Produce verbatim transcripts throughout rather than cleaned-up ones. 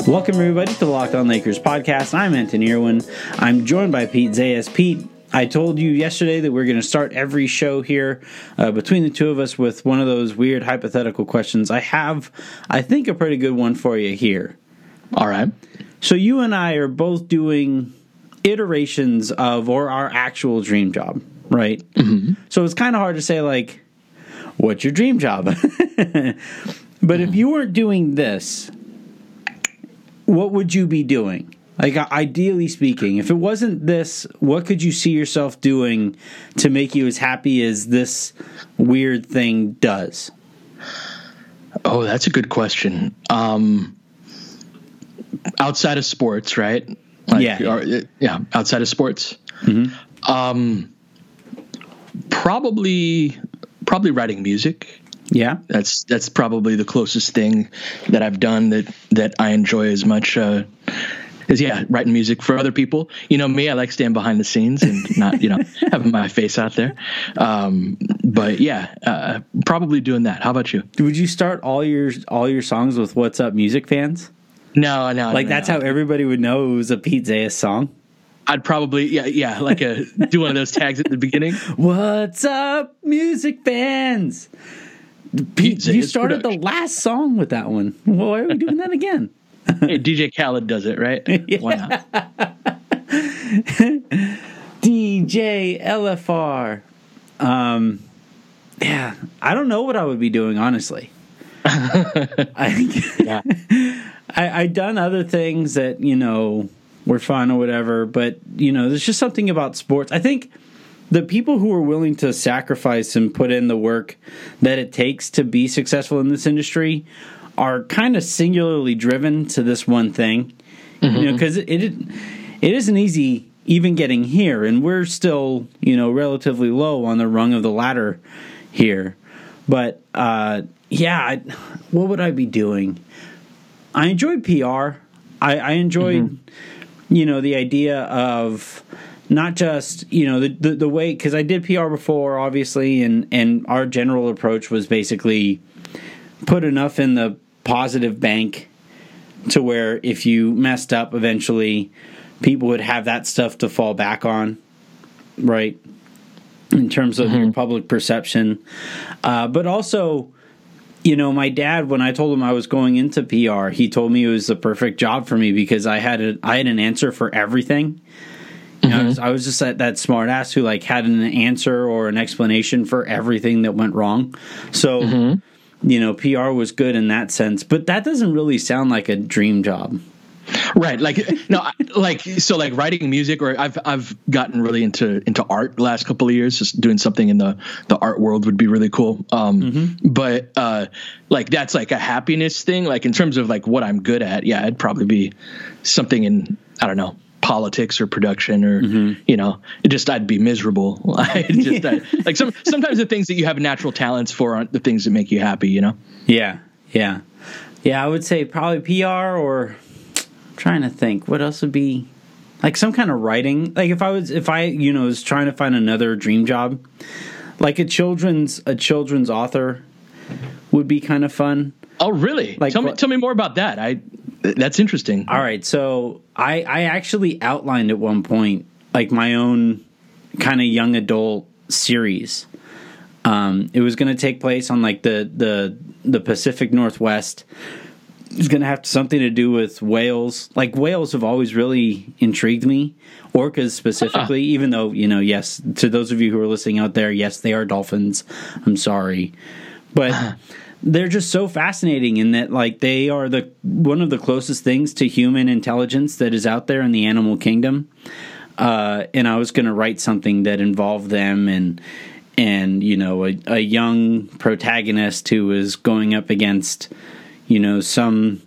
Welcome, everybody, to the Locked On Lakers podcast. I'm Anthony Irwin. I'm joined by Pete Zayas. Pete, I told you yesterday that we're going to start every show here uh, between the two of us with one of those weird hypothetical questions. I have, I think, a pretty good one for you here. All right. So you and I are both doing iterations of or our actual dream job, right? Mm-hmm. So it's kind of hard to say, like, what's your dream job? But mm-hmm. if you weren't doing this, what would you be doing? Like, ideally speaking, if it wasn't this, what could you see yourself doing to make you as happy as this weird thing does? Oh, that's a good question. Um, outside of sports, right? Like, yeah. Or, yeah, outside of sports. Mm-hmm. Um, probably, probably writing music. Yeah, that's that's probably the closest thing that I've done that that I enjoy as much uh, as yeah, writing music for other people. You know me, I like staying behind the scenes and not you know having my face out there. Um, but yeah, uh, probably doing that. How about you? Would you start all your all your songs with "What's Up, Music Fans"? No, no, like no, that's no. how everybody would know it was a Pete Zayas song. I'd probably yeah yeah like a do one of those tags at the beginning. What's up, music fans? Pete, you started production. The last song with that one. Why are we doing that again? Hey, D J Khaled does it, right? Yeah. Why not? D J L F R. Um, yeah, I don't know what I would be doing, honestly. I, yeah. I I done other things that you know were fun or whatever, but you know, there's just something about sports. I think. The people who are willing to sacrifice and put in the work that it takes to be successful in this industry are kind of singularly driven to this one thing, mm-hmm. you know, because it, it it isn't easy even getting here, and we're still you know relatively low on the rung of the ladder here. But uh, yeah, I, what would I be doing? I enjoyed P R. I, I enjoyed mm-hmm. you know the idea of. Not just, you know, the the, the way, because I did P R before, obviously, and, and our general approach was basically put enough in the positive bank to where if you messed up eventually, people would have that stuff to fall back on, right, in terms of mm-hmm. your public perception. Uh, but also, you know, my dad, when I told him I was going into P R, he told me it was the perfect job for me because I had a, I had an answer for everything. You know, mm-hmm. I, was, I was just that, that smart ass who like had an answer or an explanation for everything that went wrong. So, mm-hmm. you know, P R was good in that sense, but that doesn't really sound like a dream job. Right. Like, no, like, so like writing music, or I've, I've gotten really into, into art the last couple of years, just doing something in the, the art world would be really cool. Um, mm-hmm. but, uh, like, that's like a happiness thing. Like in terms of like what I'm good at. Yeah. It'd probably be something in, I don't know, politics or production or, mm-hmm. you know, it just, I'd be miserable. I just, I, like some, sometimes the things that you have natural talents for aren't the things that make you happy, you know? Yeah. Yeah. Yeah. I would say probably P R or I'm trying to think what else would be like some kind of writing. Like if I was, if I, you know, was trying to find another dream job, like a children's, a children's author would be kind of fun. Oh, really? Like, tell me, tell me more about that. I, that's interesting. All right. So I, I actually outlined at one point, like my own kind of young adult series. Um, it was going to take place on like the, the, the Pacific Northwest. It's going to have something to do with whales. Like whales have always really intrigued me. Orcas specifically, uh. even though, you know, yes, to those of you who are listening out there, yes, they are dolphins. I'm sorry. But uh. they're just so fascinating in that, like, they are the one of the closest things to human intelligence that is out there in the animal kingdom. Uh, and I was going to write something that involved them and, and you know, a, a young protagonist who is going up against, you know, some,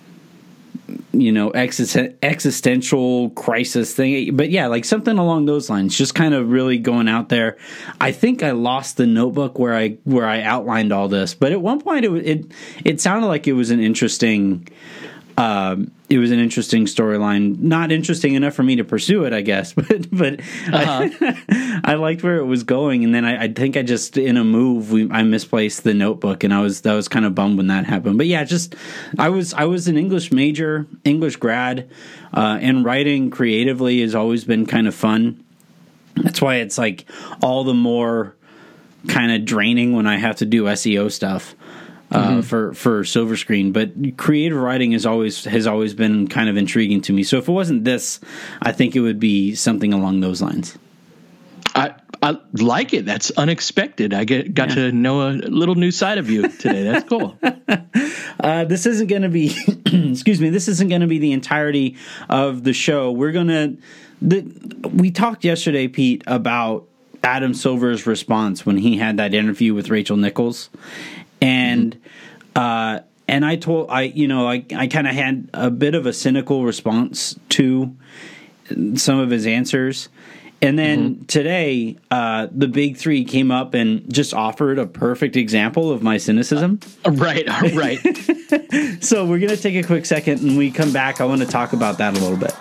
you know, existen- existential crisis thing. But yeah, like something along those lines, just kind of really going out there. I think I lost the notebook where I where I outlined all this, but at one point it it, it sounded like it was an interesting um, it was an interesting storyline. Not interesting enough for me to pursue it, I guess, but but uh-huh. I, I liked where it was going. And then I, I think I just in a move we I misplaced the notebook, and I was that was kind of bummed when that happened. But yeah, just I was I was an English major, English grad, uh, and writing creatively has always been kind of fun. That's why it's like all the more kind of draining when I have to do S E O stuff. Uh, mm-hmm. for, for Silver Screen, but creative writing is always has always been kind of intriguing to me. So if it wasn't this, I think it would be something along those lines. I I like it. That's unexpected. I get got yeah. to know a little new side of you today. That's cool. uh, this isn't going to be, excuse me. This isn't going to be the entirety of the show. We're gonna. The, we talked yesterday, Pete, about Adam Silver's response when he had that interview with Rachel Nichols. And uh, and I told I you know I I kind of had a bit of a cynical response to some of his answers, and then mm-hmm. today uh, the big three came up and just offered a perfect example of my cynicism. Uh, right, right. So we're gonna take a quick second, and when we come back, I want to talk about that a little bit.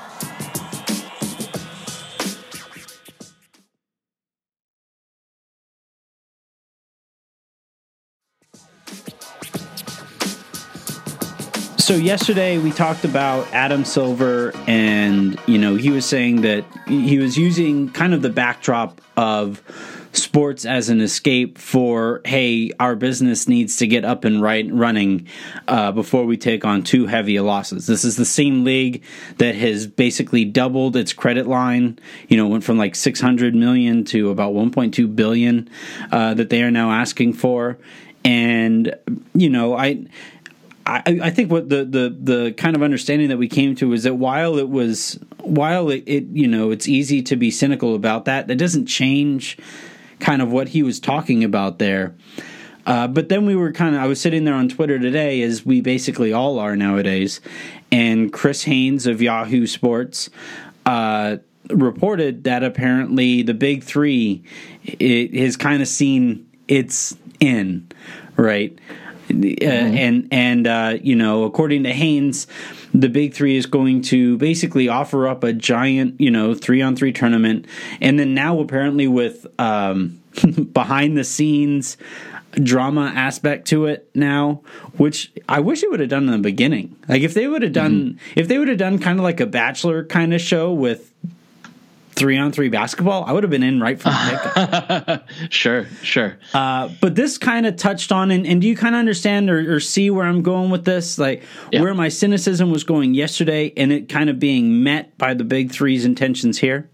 So yesterday we talked about Adam Silver, and, you know, he was saying that he was using kind of the backdrop of sports as an escape for, hey, our business needs to get up and right running uh, before we take on too heavy losses. This is the same league that has basically doubled its credit line, you know, went from like six hundred million dollars to about one point two billion dollars uh, that they are now asking for. And, you know, I... I, I think what the, the, the kind of understanding that we came to is that while it was while it, it you know it's easy to be cynical about that, that doesn't change kind of what he was talking about there. Uh, but then we were kind of I was sitting there on Twitter today, as we basically all are nowadays, and Chris Haynes of Yahoo Sports uh, reported that apparently the big three it has kind of seen its in, right? Uh, mm-hmm. And, and uh, you know, according to Haynes, the Big Three is going to basically offer up a giant, you know, three-on-three tournament. And then now apparently with um, behind-the-scenes drama aspect to it now, which I wish it would have done in the beginning. Like if they would have done, mm-hmm. if they would have done kind of like a Bachelor kind of show with three-on-three basketball, I would have been in right from the get-go. Sure, sure. Uh, but this kind of touched on, and, and do you kind of understand or, or see where I'm going with this? Like yeah. where my cynicism was going yesterday, and it kind of being met by the Big Three's intentions here?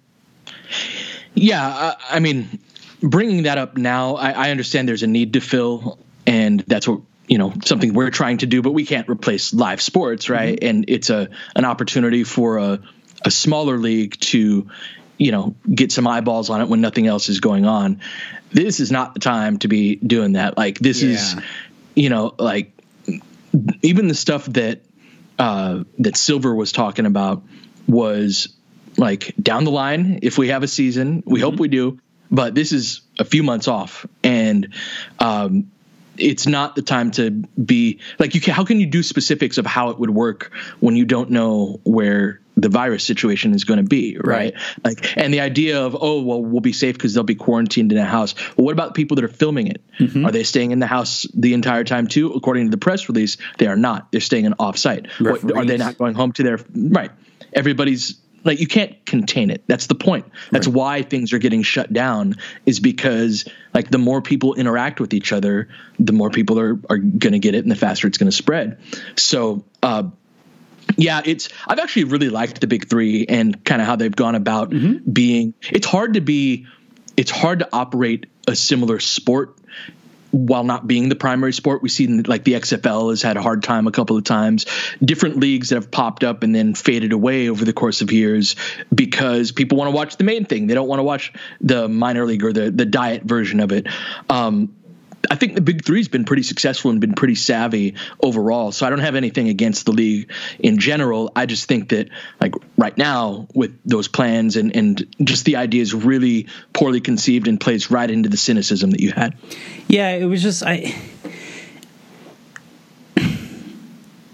Yeah, I, I mean, bringing that up now, I, I understand there's a need to fill, and that's what, you know, something we're trying to do, but we can't replace live sports, right? Mm-hmm. And it's a an opportunity for a, a smaller league to, you know, get some eyeballs on it when nothing else is going on. This is not the time to be doing that. Like this yeah. is, you know, like even the stuff that, uh, that Silver was talking about was like down the line. If we have a season, we mm-hmm. hope we do, but this is a few months off, and, um, it's not the time to be like, you can, how can you do specifics of how it would work when you don't know where the virus situation is going to be, right? right? Like, and the idea of, oh, well, we'll be safe because they'll be quarantined in a house. Well, what about the people that are filming it? Mm-hmm. Are they staying in the house the entire time too? According to the press release, they are not. They're staying in off-site. What, are they not going home to their right? Everybody's like, you can't contain it. That's the point. That's right. Why things are getting shut down, is because like the more people interact with each other, the more people are are going to get it, and the faster it's going to spread. So, uh, yeah, it's, I've actually really liked the Big Three and kind of how they've gone about mm-hmm. being, it's hard to be, it's hard to operate a similar sport while not being the primary sport. We see like the X F L has had a hard time a couple of times, different leagues that have popped up and then faded away over the course of years because people want to watch the main thing. They don't want to watch the minor league or the, the diet version of it. Um, I think the Big Three's been pretty successful and been pretty savvy overall. So I don't have anything against the league in general. I just think that like right now with those plans and, and just the idea is really poorly conceived and plays right into the cynicism that you had. Yeah, it was just, I,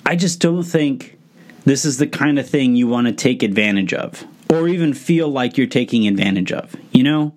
I just don't think this is the kind of thing you want to take advantage of, or even feel like you're taking advantage of, you know?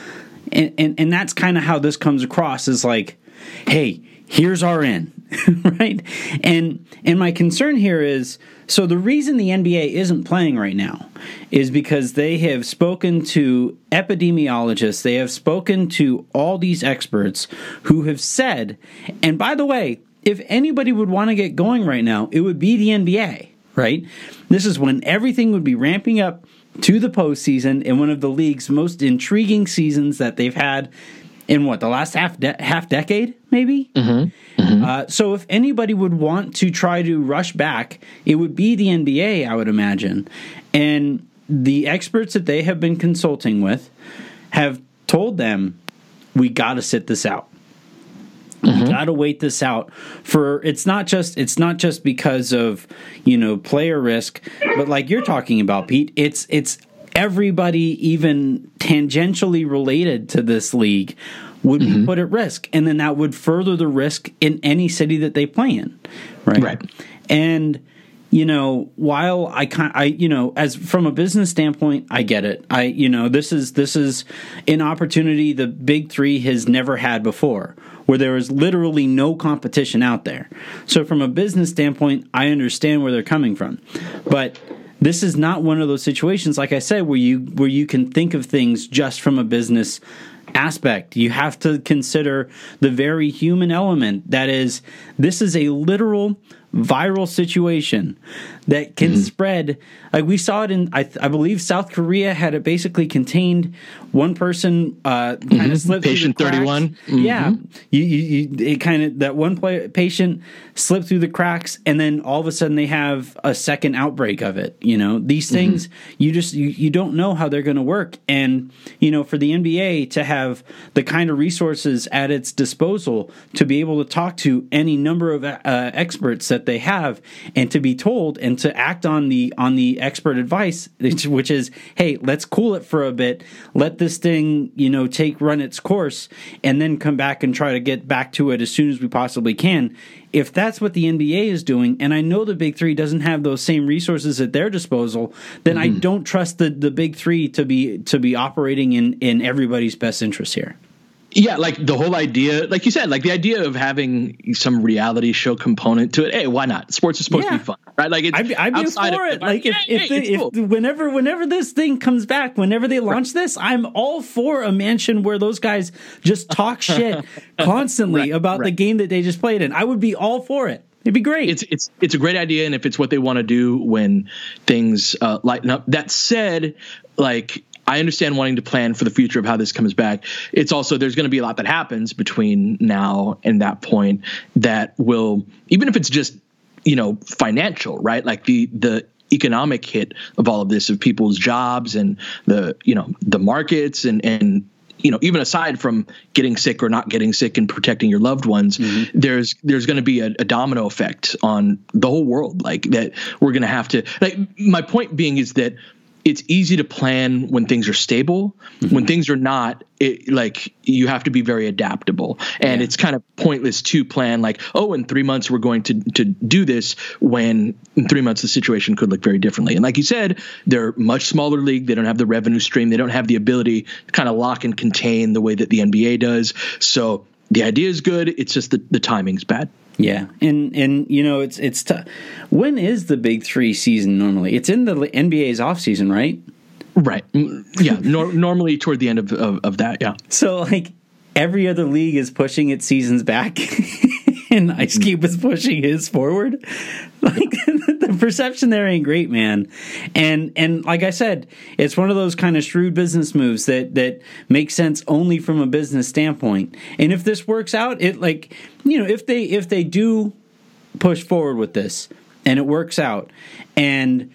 And and, and that's kind of how this comes across, is like, hey, here's our in, right? And and my concern here is, so the reason the N B A isn't playing right now is because they have spoken to epidemiologists, they have spoken to all these experts who have said, and by the way, if anybody would want to get going right now, it would be the N B A, right? This is when everything would be ramping up to the postseason in one of the league's most intriguing seasons that they've had in what, the last half de- half decade, maybe? Mm-hmm. Mm-hmm. Uh, so if anybody would want to try to rush back, it would be the N B A, I would imagine. And the experts that they have been consulting with have told them, we got to sit this out. Mm-hmm. We got to wait this out for, it's not just, it's not just because of, you know, player risk, but like you're talking about, Pete, it's, it's, everybody even tangentially related to this league would mm-hmm. be put at risk. And then that would further the risk in any city that they play in. Right. Right. And, you know, while I kind I, you know, as from a business standpoint, I get it. I, you know, this is, this is an opportunity the big three has never had before, where there is literally no competition out there. So from a business standpoint, I understand where they're coming from, but this is not one of those situations, like I said, where you where you can think of things just from a business aspect. You have to consider the very human element. That is, this is a literal viral situation that can mm-hmm. spread. Like we saw it in, I, I believe South Korea had it basically contained. One person uh, kind mm-hmm. of slipped patient through the cracks. thirty-one. Mm-hmm. Yeah, you, you, you it kind of that one play, patient slipped through the cracks, and then all of a sudden they have a second outbreak of it. You know, these things mm-hmm. you just you, you don't know how they're going to work, and you know, for the N B A to have the kind of resources at its disposal to be able to talk to any number of uh, experts that they have, and to be told and to act on the on the expert advice, which is, hey, let's cool it for a bit, let this thing, you know, take run its course, and then come back and try to get back to it as soon as we possibly can. If that's what the N B A is doing, and I know the Big Three doesn't have those same resources at their disposal, then mm-hmm. I don't trust the, the Big Three to be to be operating in, in everybody's best interest here. Yeah, like the whole idea, like you said, like the idea of having some reality show component to it. Hey, why not? Sports is supposed yeah. to be fun, right? Like it's I'd be, I'd be for it. Like if yeah, if, hey, the, if cool. whenever whenever this thing comes back, whenever they launch right. this, I'm all for a mansion where those guys just talk shit constantly right, about right. the game that they just played in. I would be all for it. It'd be great. It's it's it's a great idea, and if it's what they want to do when things uh, lighten up. That said, like, I understand wanting to plan for the future of how this comes back. It's also, there's going to be a lot that happens between now and that point that will, even if it's just, you know, financial, right? Like the the economic hit of all of this, of people's jobs and the, you know, the markets and and. You know, even aside from getting sick or not getting sick and protecting your loved ones, mm-hmm. there's there's going to be a, a domino effect on the whole world, like that we're going to have to, like, my point being is that it's easy to plan when things are stable. Mm-hmm. When things are not, it, like, you have to be very adaptable. And yeah. it's kind of pointless to plan like, oh, in three months we're going to to do this, when in three months the situation could look very differently. And like you said, they're a much smaller league. They don't have the revenue stream. They don't have the ability to kind of lock and contain the way that the N B A does. So the idea is good. It's just the, the timing's bad. Yeah, and and you know, it's it's tough. When is the Big Three season normally? It's in the N B A's off season, right? Right. Yeah. nor- normally toward the end of, of of that. Yeah. So like every other league is pushing its seasons back, and Ice Cube is pushing his forward. Like the perception there ain't great, man. And and like I said, it's one of those kind of shrewd business moves that that makes sense only from a business standpoint. And if this works out, it like, you know, if they if they do push forward with this and it works out, and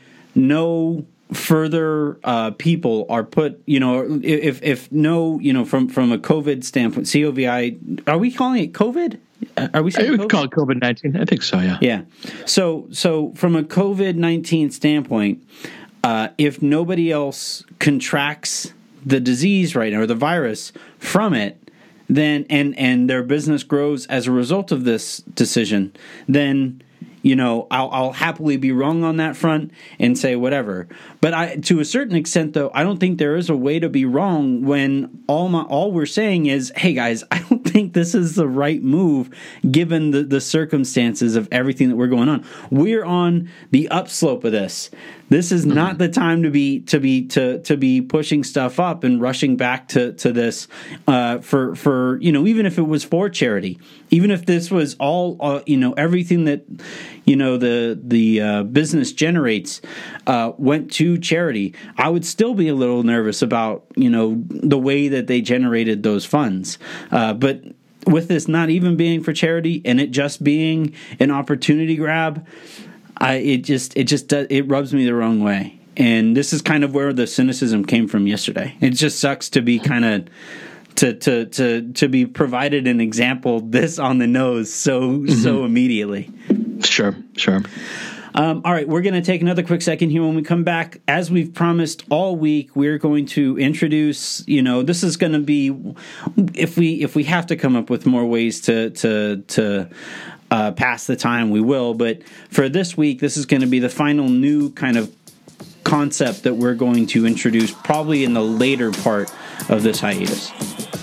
no further uh, people are put, you know, if if no, you know, from from a COVID standpoint, C O V I, are we calling it COVID? Are we saying I would call it COVID nineteen? I think so, yeah. Yeah. So, so from a COVID nineteen standpoint, uh, if nobody else contracts the disease right now, or the virus from it, then and and their business grows as a result of this decision, then you know, I'll, I'll happily be wrong on that front and say whatever. But I, to a certain extent, though, I don't think there is a way to be wrong when all my all we're saying is, hey guys, I don't think this is the right move given the, the circumstances of everything that we're going on. We're on the upslope of this. This is not the time to be to be to to be pushing stuff up and rushing back to to this uh, for for you know, even if it was for charity, even if this was all uh, you know, everything that you know the the uh, business generates uh, went to charity, I would still be a little nervous about you know the way that they generated those funds, uh, but. With this not even being for charity and it just being an opportunity grab, I it just it just does, it rubs me the wrong way. And this is kind of where the cynicism came from yesterday. It just sucks to be kind of to to to to be provided an example this on the nose so mm-hmm. so immediately. Sure, sure. Um, all right, we're going to take another quick second here. When we come back, as we've promised all week, we're going to introduce, you know, this is going to be, if we if we have to come up with more ways to to to uh, pass the time, we will. But for this week, this is going to be the final new kind of concept that we're going to introduce probably in the later part of this hiatus.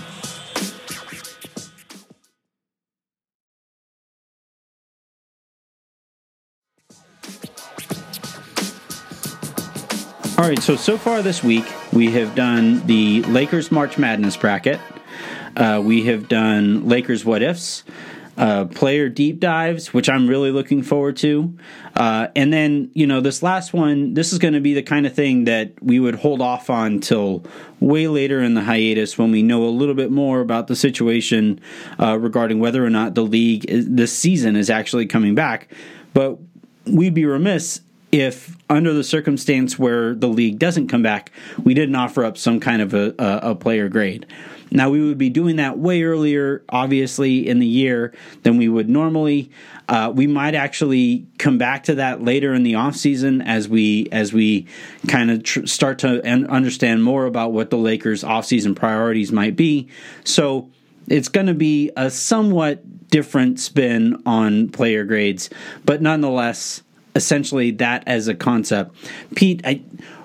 All right, so, so far this week, we have done the Lakers March Madness bracket. Uh, we have done Lakers What Ifs, uh, player deep dives, which I'm really looking forward to. Uh, and then, you know, this last one, this is going to be the kind of thing that we would hold off on till way later in the hiatus when we know a little bit more about the situation uh, regarding whether or not the league is, this season is actually coming back. But we'd be remiss if, under the circumstance where the league doesn't come back, we didn't offer up some kind of a, a, a player grade. Now, we would be doing that way earlier, obviously, in the year than we would normally. Uh, we might actually come back to that later in the offseason as we as we kind of tr- start to un- understand more about what the Lakers' offseason priorities might be. So it's going to be a somewhat different spin on player grades, but nonetheless, essentially that as a concept. Pete, I,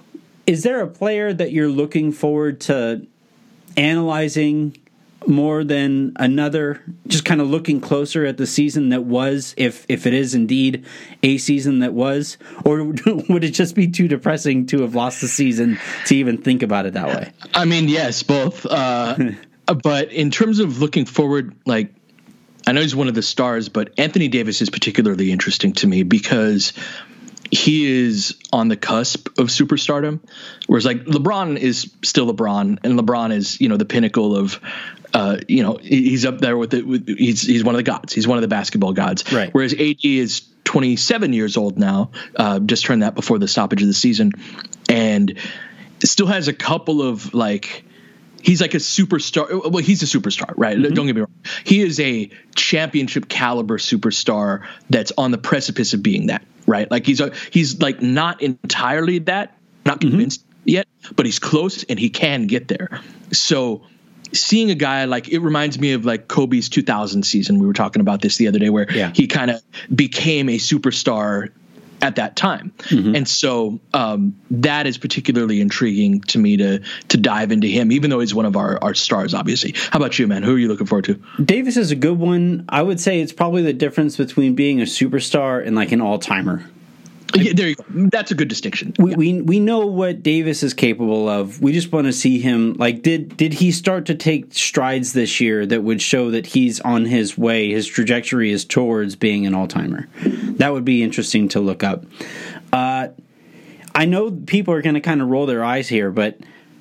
is there a player that you're looking forward to analyzing more than another, just kind of looking closer at the season that was, if if it is indeed a season that was, or would it just be too depressing to have lost the season to even think about it that way? I mean, yes, both. Uh, but in terms of looking forward, like, I know he's one of the stars, but Anthony Davis is particularly interesting to me because he is on the cusp of superstardom, whereas like LeBron is still LeBron, and LeBron is, you know, the pinnacle of, uh, you know, he's up there with it. With, he's he's one of the gods. He's one of the basketball gods. Right. Whereas A D is twenty-seven years old now, uh, just turned that before the stoppage of the season, and still has a couple of like. He's like a superstar. Well, he's a superstar, right? Mm-hmm. Don't get me wrong. He is a championship caliber superstar that's on the precipice of being that, right? Like he's a, he's like not entirely that, not convinced mm-hmm. yet, but he's close and he can get there. So seeing a guy like, it reminds me of like Kobe's two thousand season. We were talking about this the other day where yeah. he kind of became a superstar at that time. Mm-hmm. And so um, that is particularly intriguing to me to to dive into him, even though he's one of our, our stars, obviously. How about you, man? Who are you looking forward to? Davis is a good one. I would say it's probably the difference between being a superstar and like an all-timer. Yeah, there you go. That's a good distinction. We, yeah. we we know what Davis is capable of. We just want to see him. Like, did did he start to take strides this year that would show that he's on his way? His trajectory is towards being an all-timer. That would be interesting to look up. Uh, I know people are going to kind of roll their eyes here, but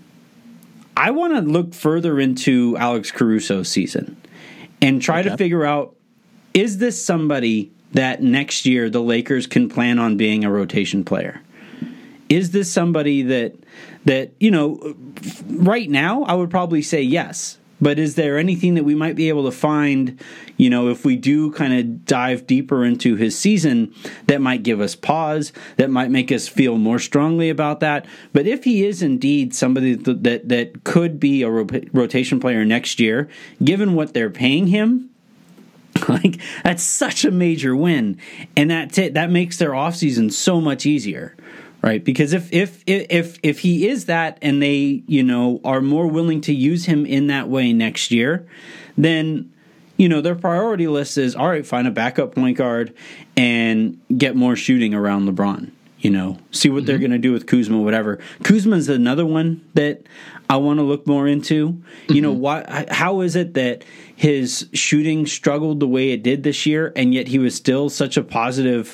I want to look further into Alex Caruso's season and try okay. to figure out, is this somebody that next year the Lakers can plan on being a rotation player? Is this somebody that, that you know, right now I would probably say yes. But is there anything that we might be able to find, you know, if we do kind of dive deeper into his season that might give us pause, that might make us feel more strongly about that? But if he is indeed somebody that that, that could be a ro- rotation player next year, given what they're paying him, Like, that's such a major win. And that's it. That makes their offseason so much easier, right? Because if, if, if, if he is that and they, you know, are more willing to use him in that way next year, then, you know, their priority list is, all right, find a backup point guard and get more shooting around LeBron. You know, see what mm-hmm. they're going to do with Kuzma, whatever. Kuzma's another one that I want to look more into. Mm-hmm. You know, why? How is it that his shooting struggled the way it did this year, and yet he was still such a positive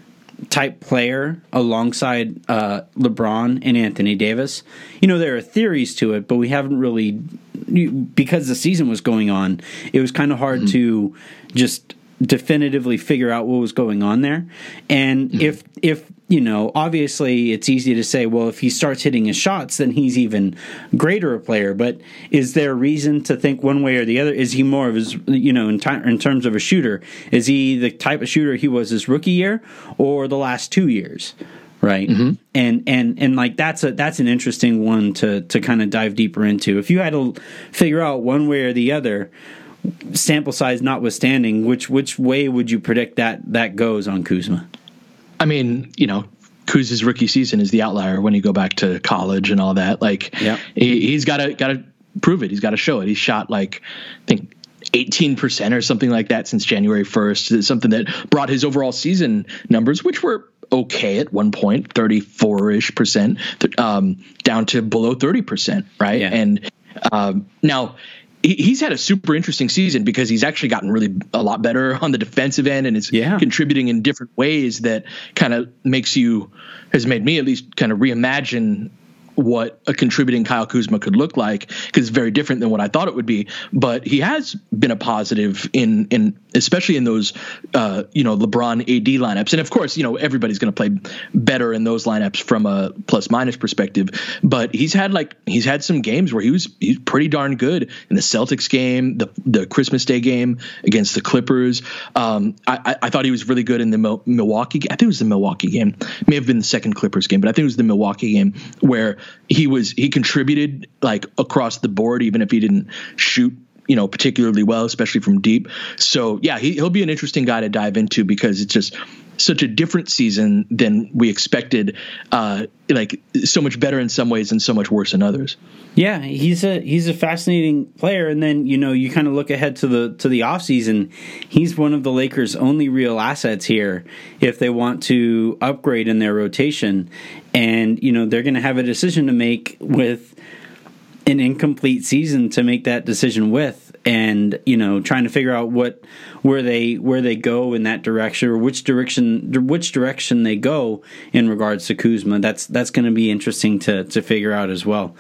type player alongside uh, LeBron and Anthony Davis? You know, there are theories to it, but we haven't really, because the season was going on, it was kind of hard mm-hmm. to just definitively figure out what was going on there. And mm-hmm. if if you know, obviously it's easy to say, well, if he starts hitting his shots, then he's even greater a player. But is there a reason to think one way or the other? Is he more of his, you know, in, time, in terms of a shooter, is he the type of shooter he was his rookie year or the last two years? Right. Mm-hmm. And, and, and like, that's a, that's an interesting one to, to kind of dive deeper into. If you had to figure out one way or the other, sample size notwithstanding, which, which way would you predict that that goes on Kuzma? I mean, you know, Kuz's rookie season is the outlier when you go back to college and all that. Like, yep. he, he's got to got to prove it. He's got to show it. He shot like, I think, eighteen percent or something like that since January first. It's something that brought his overall season numbers, which were okay at one point, thirty-four-ish percent, um, down to below thirty percent, right? Yeah. And um, now he's had a super interesting season because he's actually gotten really a lot better on the defensive end and is yeah. contributing in different ways that kind of makes you, has made me at least kind of reimagine what a contributing Kyle Kuzma could look like, because it's very different than what I thought it would be. But he has been a positive in, in especially in those, uh, you know, LeBron A D lineups. And of course, you know, everybody's going to play better in those lineups from a plus minus perspective. But he's had like he's had some games where he was he's pretty darn good in the Celtics game, the the Christmas Day game against the Clippers. Um, I, I thought he was really good in the Mil- Milwaukee. I think it was the Milwaukee game. It may have been the second Clippers game, but I think it was the Milwaukee game where he was he contributed like across the board, even if he didn't shoot, you know, particularly well, especially from deep. So yeah, he, he'll be an interesting guy to dive into because it's just such a different season than we expected. Uh, like so much better in some ways and so much worse in others. Yeah, he's a he's a fascinating player. And then, you know, you kind of look ahead to the to the offseason. He's one of the Lakers' only real assets here if they want to upgrade in their rotation. And, you know, they're going to have a decision to make with an incomplete season to make that decision with. And, you know, trying to figure out what where they where they go in that direction, or which direction which direction they go in regards to Kuzma. That's that's going to be interesting to to figure out as well.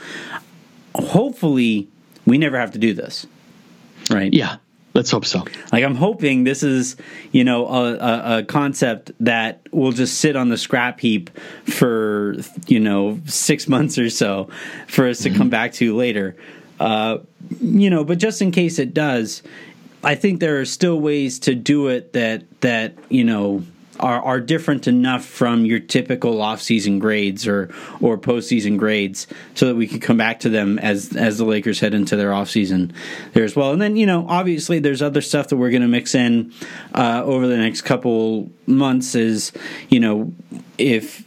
Hopefully, we never have to do this, right? Yeah, let's hope so. Like, I'm hoping this is, you know, a, a, a concept that will just sit on the scrap heap for, you know, six months or so for us to mm-hmm. come back to later. Uh, you know, but just in case it does, I think there are still ways to do it that that you know are are different enough from your typical off-season grades or or postseason grades, so that we can come back to them as as the Lakers head into their off-season there as well. And then, you know, obviously there's other stuff that we're going to mix in uh, over the next couple months. Is, you know, if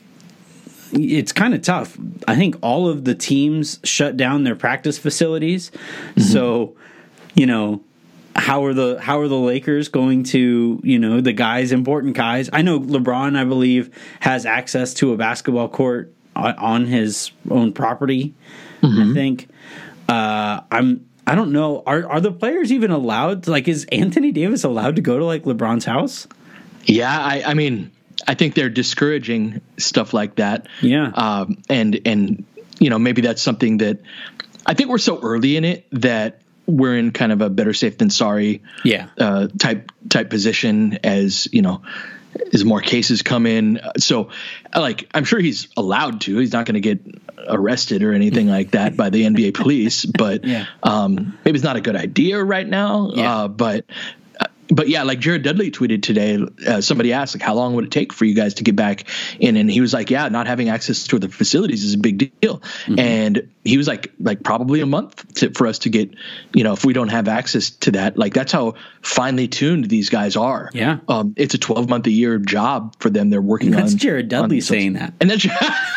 it's kind of tough. I think all of the teams shut down their practice facilities. Mm-hmm. So, you know, how are the how are the Lakers going to, you know, the guys, important guys? I know LeBron, I believe, has access to a basketball court on his own property. Mm-hmm. I think. Uh, I'm. I don't know. Are are the players even allowed to, like, is Anthony Davis allowed to go to like LeBron's house? Yeah, I, I mean. I think they're discouraging stuff like that. Yeah. Um, and, and, you know, maybe that's something that I think we're so early in it that we're in kind of a better safe than sorry yeah. uh, type, type position as, you know, as more cases come in. So like, I'm sure he's allowed to, he's not going to get arrested or anything like that by the N B A police, but yeah. um, maybe it's not a good idea right now. Yeah. Uh, but but yeah, like Jared Dudley tweeted today, uh, somebody asked, like, how long would it take for you guys to get back in? And he was like, yeah, not having access to the facilities is a big deal. Mm-hmm. And he was like, like probably a month to, for us to get, you know, if we don't have access to that, like that's how finely tuned these guys are. Yeah. Um, it's a twelve month a year job for them. They're working that's on. That's Jared Dudley saying that. And that's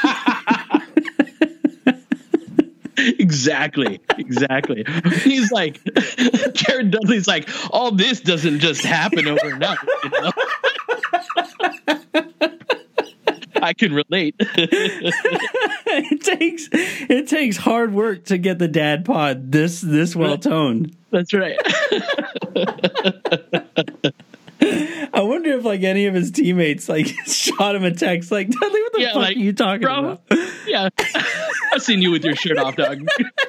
Exactly. Exactly. He's like, Jared Dudley's like, all this doesn't just happen overnight. You know? I can relate. it takes it takes hard work to get the dad pod this this well toned. That's right. I wonder if like any of his teammates like shot him a text like, Dudley, what the yeah, fuck like, are you talking bro, about? Yeah, I've seen you with your shirt off, dog.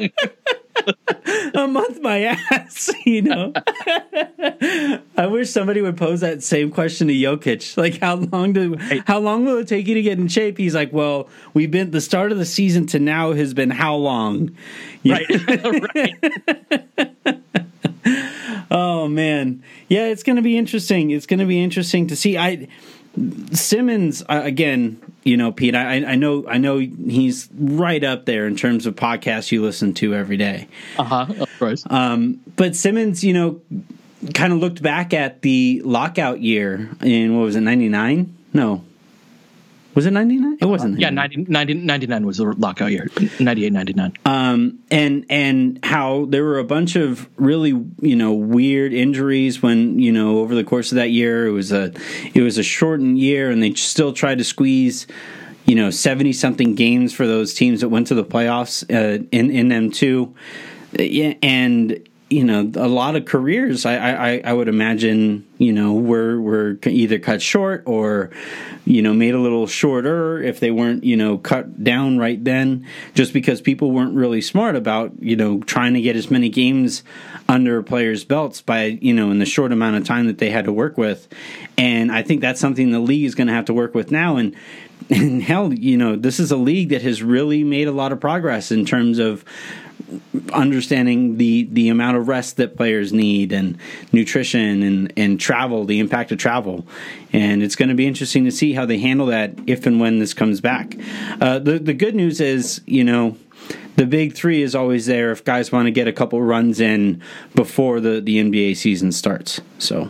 A month my ass, you know. I wish somebody would pose that same question to Jokic. Like, how long do how long will it take you to get in shape? He's like, well, we've been the start of the season to now has been how long? Yeah. Right. Right. Oh man, yeah, it's going to be interesting. It's going to be interesting to see. I Simmons uh, again. You know, Pete. I, I know. I know he's right up there in terms of podcasts you listen to every day. Uh huh. Of course. Um, but Simmons, you know, kind of looked back at the lockout year in what was it, ninety-nine? No. Was it ninety-nine? It wasn't. Uh, yeah, ninety, ninety, ninety-nine was the lockout year. ninety-eight, ninety-nine. Um, and and how there were a bunch of really, you know, weird injuries when, you know, over the course of that year, it was a it was a shortened year, and they still tried to squeeze, you know, seventy something games for those teams that went to the playoffs uh, in in them too, and. You know, a lot of careers, I, I, I would imagine, you know, were were either cut short or, you know, made a little shorter if they weren't, you know, cut down right then, just because people weren't really smart about, you know, trying to get as many games under players' belts by, you know, in the short amount of time that they had to work with. And I think that's something the league is going to have to work with now. And, and hell, you know, this is a league that has really made a lot of progress in terms of understanding the the amount of rest that players need and nutrition and and travel, the impact of travel, and it's going to be interesting to see how they handle that if and when this comes back. Uh, the the good news is, you know, the big three is always there if guys want to get a couple runs in before the the N B A season starts. So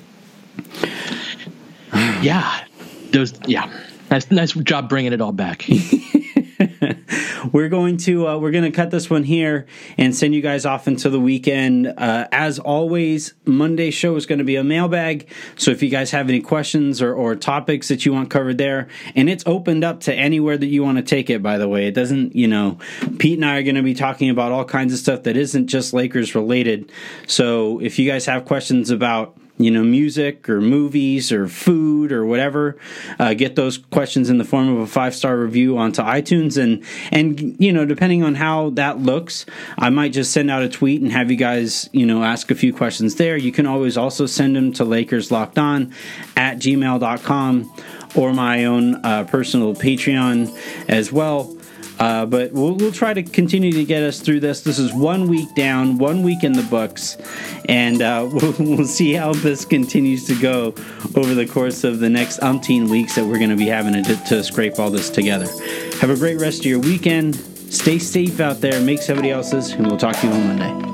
yeah, those yeah, nice nice job bringing it all back. We're going to uh, we're going to cut this one here and send you guys off into the weekend. Uh, as always, Monday's show is going to be a mailbag. So if you guys have any questions or, or topics that you want covered there, and it's opened up to anywhere that you want to take it, by the way. It doesn't, you know, Pete and I are going to be talking about all kinds of stuff that isn't just Lakers related. So if you guys have questions about, you know, music or movies or food or whatever, uh, get those questions in the form of a five-star review onto iTunes. And, and, you know, depending on how that looks, I might just send out a tweet and have you guys, you know, ask a few questions there. You can always also send them to LakersLockedOn at gmail dot com or my own uh, personal Patreon as well. Uh, but we'll, we'll try to continue to get us through this. This is one week down, one week in the books, and uh, we'll, we'll see how this continues to go over the course of the next umpteen weeks that we're going to be having to, to scrape all this together. Have a great rest of your weekend. Stay safe out there. Make somebody else's, and we'll talk to you on Monday.